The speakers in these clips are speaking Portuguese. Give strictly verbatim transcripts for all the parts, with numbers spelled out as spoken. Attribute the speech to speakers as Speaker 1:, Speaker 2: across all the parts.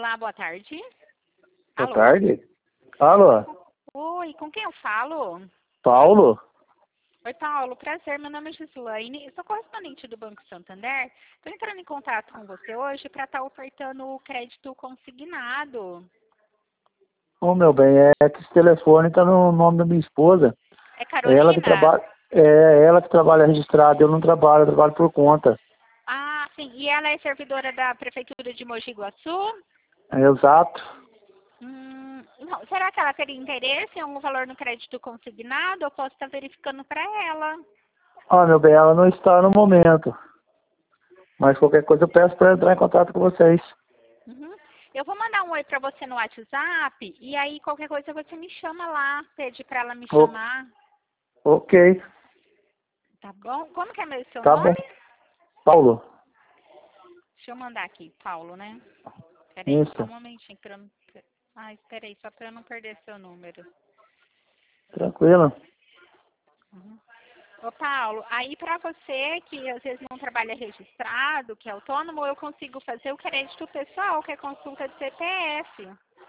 Speaker 1: Olá, boa tarde.
Speaker 2: Boa
Speaker 1: Alô?
Speaker 2: tarde. Alô?
Speaker 1: Oi, com quem eu falo?
Speaker 2: Paulo?
Speaker 1: Oi, Paulo, prazer, meu nome é Gislaine, eu sou correspondente do Banco Santander. Estou entrando em contato com você hoje para estar ofertando o crédito consignado.
Speaker 2: Ô, meu bem, é que esse telefone tá no nome da minha esposa.
Speaker 1: É
Speaker 2: É ela que
Speaker 1: Carolina?
Speaker 2: trabalha, é ela que trabalha registrada, eu não trabalho, eu trabalho por conta.
Speaker 1: Ah, sim, e ela é servidora da Prefeitura de Mogi Guaçu?
Speaker 2: É exato.
Speaker 1: Hum, não, será que ela teria interesse em algum valor no crédito consignado? Eu posso estar verificando para ela.
Speaker 2: Ó, meu bem, ela não está no momento. Mas qualquer coisa eu peço para entrar em contato com vocês.
Speaker 1: Uhum. Eu vou mandar um oi pra você no WhatsApp e aí qualquer coisa você me chama lá, pede pra ela me
Speaker 2: O-
Speaker 1: chamar,
Speaker 2: ok,
Speaker 1: tá bom? Como que é meu seu
Speaker 2: tá bom.
Speaker 1: nome?
Speaker 2: Paulo,
Speaker 1: Deixa eu mandar aqui, Paulo, né? Peraí, só um
Speaker 2: isso,
Speaker 1: momentinho pra eu não... Ah, espera aí, só pra eu não perder seu número.
Speaker 2: tranquilo.
Speaker 1: Uhum. Ô, Paulo, aí pra você que às vezes não trabalha registrado, que é autônomo, eu consigo fazer o crédito pessoal, que é consulta de C P F.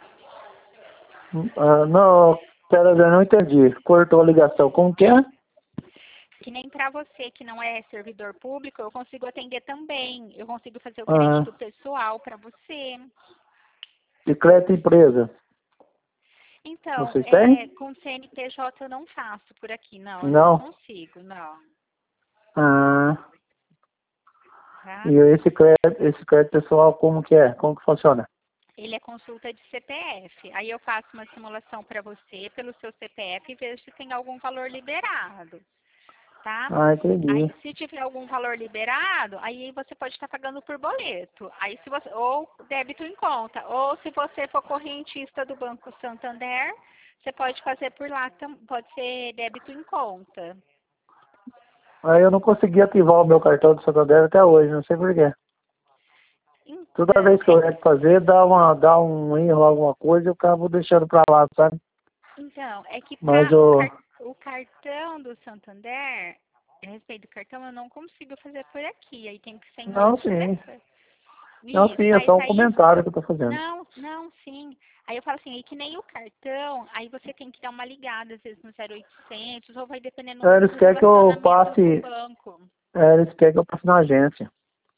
Speaker 2: Ah, não, pera, eu não entendi. Cortou a ligação. Como que é?
Speaker 1: Que nem para você que não é servidor público, eu consigo atender também. Eu consigo fazer o
Speaker 2: Ah,
Speaker 1: crédito pessoal para você.
Speaker 2: de crédito empresa.
Speaker 1: Então,
Speaker 2: Vocês têm?
Speaker 1: é, com C N P J eu não faço por aqui, não, eu não
Speaker 2: Não.
Speaker 1: consigo, não.
Speaker 2: Ah,
Speaker 1: Tá?
Speaker 2: e esse crédito, esse crédito pessoal, como que é? Como que funciona?
Speaker 1: Ele é consulta de C P F. Aí eu faço uma simulação para você pelo seu C P F e vejo se tem algum valor liberado, tá?
Speaker 2: Ah, entendi.
Speaker 1: Aí, se tiver algum valor liberado, aí você pode estar pagando por boleto. Aí, se você, ou débito em conta. Ou se você for correntista do Banco Santander, você pode fazer por lá, tam- pode ser débito em conta.
Speaker 2: Aí eu não consegui ativar o meu cartão do Santander até hoje, não sei porquê. Toda
Speaker 1: Então,
Speaker 2: vez que
Speaker 1: é,
Speaker 2: eu quero fazer, dá, uma, dá um erro, alguma coisa, eu acabo deixando pra lá, sabe?
Speaker 1: então, é que
Speaker 2: Mas
Speaker 1: para o,
Speaker 2: o...
Speaker 1: car, o cartão do Santander, a respeito do cartão, eu não consigo fazer por aqui. Aí tem que ser em
Speaker 2: Não,
Speaker 1: outro
Speaker 2: sim.
Speaker 1: telefone.
Speaker 2: Não,
Speaker 1: Isso,
Speaker 2: sim, é
Speaker 1: mas
Speaker 2: só um
Speaker 1: aí
Speaker 2: comentário que eu tô fazendo.
Speaker 1: não, não, sim. Aí eu falo assim, aí que nem o cartão, aí você tem que dar uma ligada, às vezes no zero oitocentos, ou vai dependendo
Speaker 2: É,
Speaker 1: muito
Speaker 2: eles
Speaker 1: do
Speaker 2: querem que eu
Speaker 1: relacionamento com o
Speaker 2: passe...
Speaker 1: banco.
Speaker 2: É, eles querem que eu passe na agência,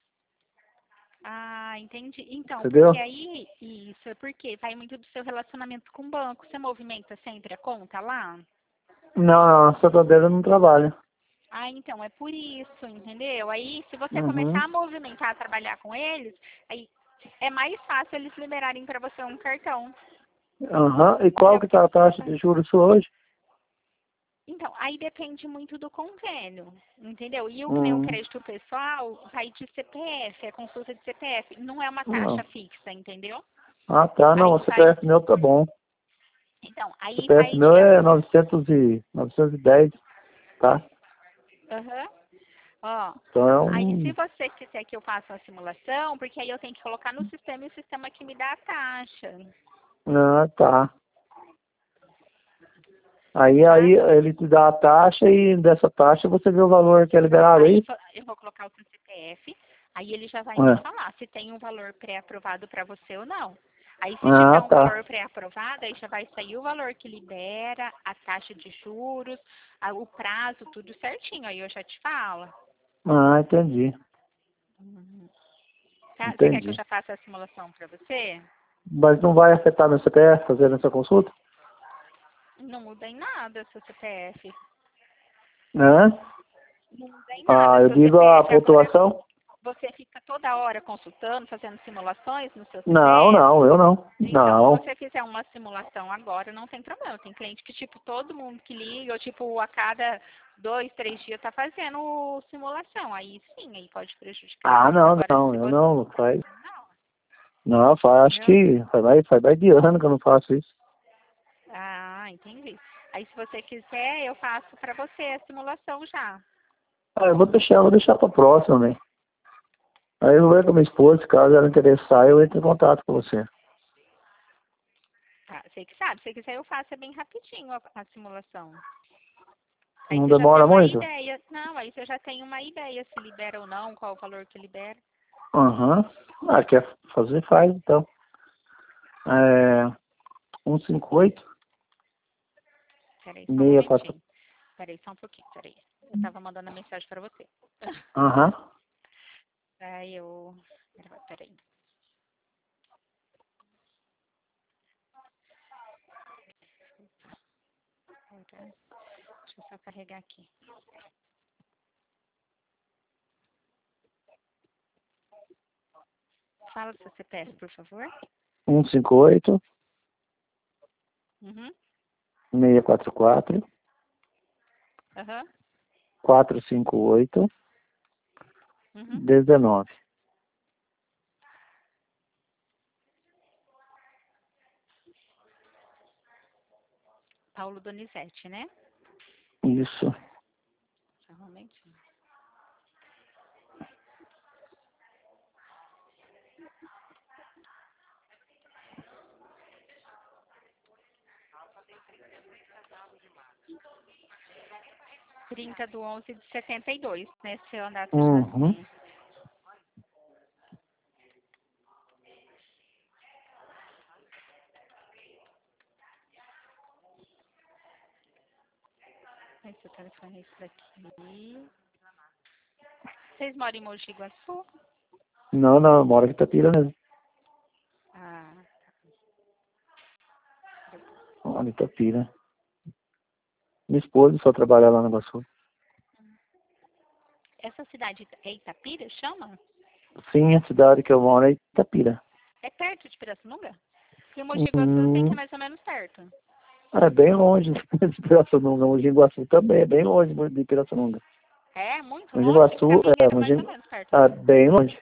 Speaker 1: Ah, entendi. Então,
Speaker 2: entendeu?
Speaker 1: porque aí, isso, é porque vai muito do seu relacionamento com o banco. Você movimenta sempre a conta lá?
Speaker 2: Não, não, Santander eu não trabalho.
Speaker 1: Ah, então, é por isso, entendeu? Aí, se você
Speaker 2: Uhum.
Speaker 1: começar a movimentar, a trabalhar com eles, aí é mais fácil eles liberarem para você um cartão.
Speaker 2: Aham. E qual
Speaker 1: Entendeu?
Speaker 2: que
Speaker 1: Porque
Speaker 2: tá a
Speaker 1: você já
Speaker 2: taxa
Speaker 1: tá.
Speaker 2: de juros sua hoje?
Speaker 1: Então, aí depende muito do convênio, entendeu? E o que nem o
Speaker 2: Hum.
Speaker 1: crédito pessoal vai de C P F, é consulta de C P F, não é uma taxa
Speaker 2: Não.
Speaker 1: fixa, entendeu?
Speaker 2: Ah, tá, não, o
Speaker 1: Aí vai,
Speaker 2: C P F meu tá bom.
Speaker 1: então,
Speaker 2: O
Speaker 1: aí
Speaker 2: C P F
Speaker 1: vai
Speaker 2: meu
Speaker 1: de,
Speaker 2: é
Speaker 1: ac-
Speaker 2: novecentos e, novecentos e dez, tá?
Speaker 1: aham, ó,
Speaker 2: Então é
Speaker 1: aí se
Speaker 2: um...
Speaker 1: você quiser que eu faça uma simulação, porque aí eu tenho que colocar no sistema e o sistema que me dá a taxa,
Speaker 2: Ah, tá. Aí,
Speaker 1: tá?
Speaker 2: aí ele te dá a taxa e dessa taxa você vê o valor que é
Speaker 1: Não,
Speaker 2: liberado
Speaker 1: aí
Speaker 2: aí?
Speaker 1: vo- eu vou colocar o seu C P F, aí ele já vai me
Speaker 2: É.
Speaker 1: falar se tem um valor pré-aprovado para você ou não. Aí se tiver
Speaker 2: Ah,
Speaker 1: um
Speaker 2: tá.
Speaker 1: valor pré-aprovado, aí já vai sair o valor que libera, a taxa de juros, a- o prazo, tudo certinho. Aí eu já te falo.
Speaker 2: Ah, entendi.
Speaker 1: Uhum. Tá? Você quer que eu
Speaker 2: Entendi.
Speaker 1: já faça a simulação para você?
Speaker 2: Mas não vai afetar meu C P F fazendo essa consulta?
Speaker 1: Não muda em nada seu C P F.
Speaker 2: Hã?
Speaker 1: Não muda em
Speaker 2: Ah,
Speaker 1: nada
Speaker 2: eu
Speaker 1: seu
Speaker 2: digo a
Speaker 1: C P F. Agora,
Speaker 2: pontuação?
Speaker 1: você fica toda hora consultando, fazendo simulações no seu
Speaker 2: Não,
Speaker 1: C P F?
Speaker 2: não, eu não.
Speaker 1: Então, se
Speaker 2: Não.
Speaker 1: você fizer uma simulação agora, não tem problema. Tem cliente que, tipo, todo mundo que liga, ou, tipo, a cada dois, três dias tá fazendo simulação. Aí sim, aí pode prejudicar
Speaker 2: Ah,
Speaker 1: mais.
Speaker 2: não,
Speaker 1: Agora,
Speaker 2: não,
Speaker 1: se
Speaker 2: eu
Speaker 1: você...
Speaker 2: não. Faz,
Speaker 1: Não,
Speaker 2: não, faz, acho
Speaker 1: entendeu?
Speaker 2: que faz mais, faz mais de ano que eu não faço isso.
Speaker 1: Ah, entendi. Aí, se você quiser, eu faço pra você a simulação já.
Speaker 2: Ah, eu vou deixar, eu vou deixar pra próxima, né? Aí eu vou ver com a minha esposa, se caso ela interessar, eu entro em contato com você.
Speaker 1: Tá, você que sabe. Se você quiser, eu faço é bem rapidinho a, a simulação. Aí
Speaker 2: Não
Speaker 1: você já tem
Speaker 2: demora
Speaker 1: uma
Speaker 2: muito?
Speaker 1: ideia. Não, aí você já tem uma ideia se libera ou não, qual o valor que libera.
Speaker 2: Aham. Ah, quer fazer, faz então. É, um cinco oito,
Speaker 1: Peraí, só um
Speaker 2: seis quatro.
Speaker 1: momentinho. Peraí, só um pouquinho, peraí. Eu tava mandando a mensagem pra você.
Speaker 2: Aham.
Speaker 1: Aí eu... Peraí. Deixa eu só carregar aqui. Fala o seu C P F, por favor.
Speaker 2: um cinco oito,
Speaker 1: Uhum.
Speaker 2: seis quatro quatro,
Speaker 1: Aham.
Speaker 2: quatro cinco oito,
Speaker 1: Uhum.
Speaker 2: dezenove.
Speaker 1: Paulo Donizete, né?
Speaker 2: Isso.
Speaker 1: Só um momentinho. trinta do onze de setenta e dois, né? Seu andar de
Speaker 2: Uhum.
Speaker 1: nascimento. Esse seu telefone é esse daqui. Vocês moram em Mogi Guaçu?
Speaker 2: Não, não, eu moro aqui em Itapira mesmo.
Speaker 1: Ah,
Speaker 2: Moro em Itapira. Minha esposa só trabalha lá no Iguaçu.
Speaker 1: essa cidade é Itapira, chama?
Speaker 2: Sim, a cidade que eu moro é Itapira.
Speaker 1: É perto de Pirassununga? Porque Mogi Guaçu eu sei que é
Speaker 2: Hum,
Speaker 1: mais ou menos perto.
Speaker 2: é bem longe de Pirassununga. Mogi Guaçu também é bem longe de Pirassununga.
Speaker 1: É muito
Speaker 2: Mogi
Speaker 1: longe? Pra
Speaker 2: Guaçu
Speaker 1: mim
Speaker 2: é,
Speaker 1: era mais
Speaker 2: Mogi,
Speaker 1: ou menos perto.
Speaker 2: é bem longe.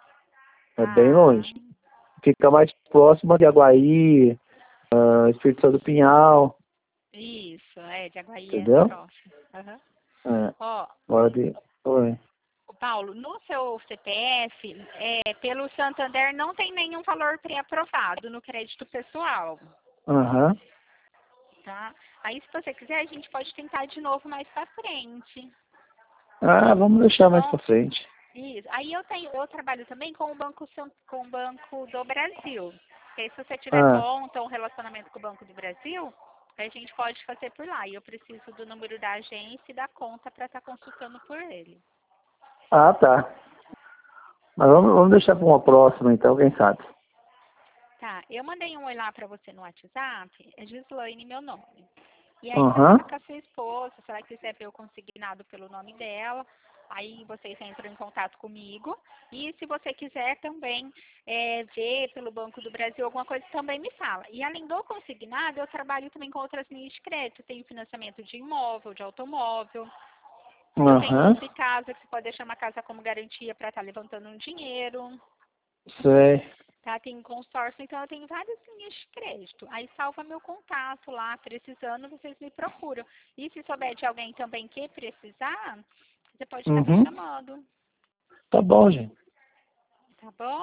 Speaker 2: É bem
Speaker 1: Ah,
Speaker 2: longe. Fica mais próximo de Aguaí, uh, Espírito Santo do Pinhal,
Speaker 1: isso, é, de Aguaí é
Speaker 2: entendeu?
Speaker 1: próximo. Aham.
Speaker 2: É,
Speaker 1: Ó,
Speaker 2: hora de... Oi.
Speaker 1: o Paulo, no seu C P F, é, pelo Santander não tem nenhum valor pré-aprovado no crédito pessoal,
Speaker 2: Aham.
Speaker 1: tá? Aí, se você quiser, a gente pode tentar de novo mais pra frente,
Speaker 2: Ah, vamos
Speaker 1: tá
Speaker 2: deixar mais
Speaker 1: bom?
Speaker 2: pra frente.
Speaker 1: Isso. Aí eu tenho, eu trabalho também com o Banco, San- com o Banco do Brasil. E aí, se você tiver
Speaker 2: Ah,
Speaker 1: conta ou um relacionamento com o Banco do Brasil, a gente pode fazer por lá. E eu preciso do número da agência e da conta para estar consultando por ele.
Speaker 2: ah tá. Mas vamos, vamos deixar para uma próxima, então, quem sabe.
Speaker 1: Tá, eu mandei um oi lá para você no WhatsApp, é Gislaine meu nome. E aí você
Speaker 2: Aham.
Speaker 1: fala com a sua esposa, se ela quiser ver o consignado pelo nome dela, aí vocês entram em contato comigo. E se você quiser também é, ver pelo Banco do Brasil alguma coisa, também me fala. E além do consignado, eu trabalho também com outras linhas de crédito. Tenho financiamento de imóvel, de automóvel. Eu tenho
Speaker 2: Aham.
Speaker 1: compra e casa, que você pode deixar uma casa como garantia para estar levantando um dinheiro.
Speaker 2: Sei.
Speaker 1: Tá, tem consórcio, então eu tenho várias linhas de crédito. Aí salva meu contato lá, precisando, vocês me procuram. E se souber de alguém também que precisar, você pode estar me
Speaker 2: Uhum.
Speaker 1: chamando,
Speaker 2: Tá bom, gente.
Speaker 1: tá bom?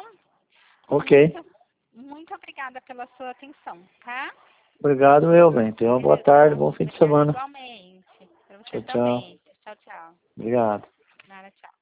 Speaker 2: Ok.
Speaker 1: Muito, muito obrigada pela sua atenção, tá?
Speaker 2: Obrigado, eu, bem. Tenha uma boa tarde, bom fim de
Speaker 1: Obrigada
Speaker 2: semana.
Speaker 1: igualmente. Pra você
Speaker 2: Tchau, tchau.
Speaker 1: também. Tchau, tchau.
Speaker 2: Obrigado.
Speaker 1: Nada, tchau.